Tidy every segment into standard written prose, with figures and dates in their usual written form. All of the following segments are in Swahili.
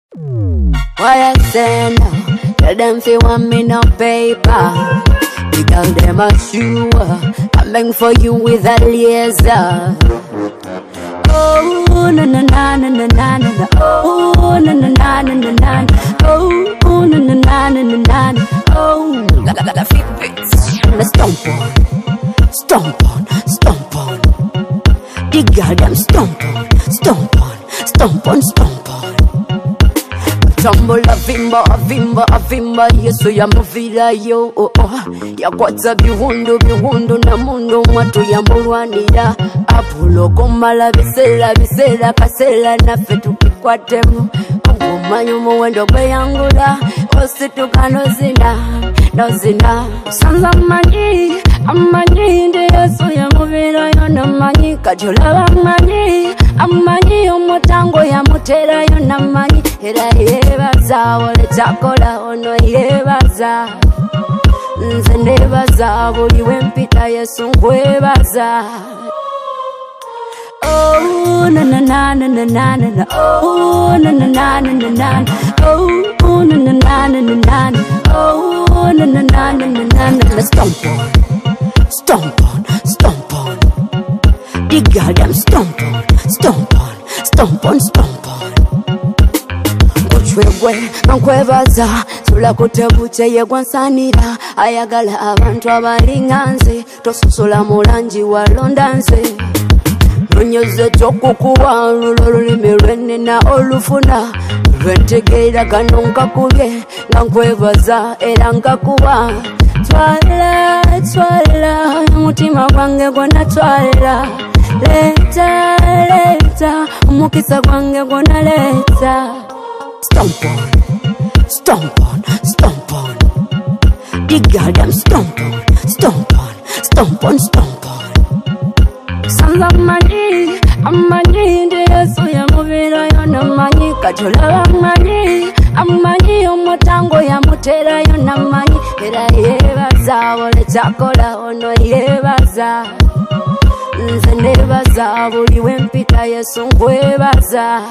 Why I say no? Tell them fi want me no paper. The girl them a sure coming for you with a laser. Oh na na na na na na na. Oh na na na na na na. Oh na na na na na na. Oh, la fit bits. Stomp on, stomp on, stomp on. The girl them stomp on, stomp on, stomp on, stomp on. Tumble a vimba, Yesu ya muvira yo. Yakwatsa bihundu na mundu mwatu ya mulwanira. Apulo kumala bisela kasela nafe tukikwatemu. Ogumanyu muwendo gweyangula, osituka nozina. Sanza amanyi ndi Yesu ya muvira yo namanyi. Kajula amanyi omutango ya mutera yo namanyi. Era yebaza wale chakola ono yebaza. Nze nebaza buli wempita Yesu nkwebaza. Oh na na na na na na na. Oh na na na na na na. Oh na na na na na na. Oh na na na na na na. Stomp on, stomp on, stomp on. The girl them stomp on, stomp on, stomp on, stomp on. Chwegwe nkwebaza tula kutebuche yegwansanira ayagala abantu abalinganze tososola mulanji wa londanze nonyoze tokukuwa lulimi lwenena olufuna lwentegeera kano nkakubye nga nkwebaza era nkakuwa twala mutima gwange gwonna twala leta omukisa gwange gwonna leta. Stomp on, stomp on, stomp on. The girl them stomp on, stomp on, stomp on, stomp on. Sanza amanyi ndi Yesu ya muvira yo namanyi. Kajula amanyi omutango ya mutera yo namanyi. Era yebaza wale chakola ono yebaza. Nze nebaza buli wempita Yesu nkwebaza.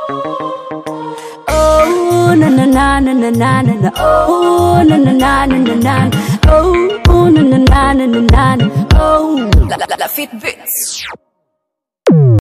Oh na na na na na na na. Oh na na na na na na. Oh na na na na na na. Oh, la fit bits.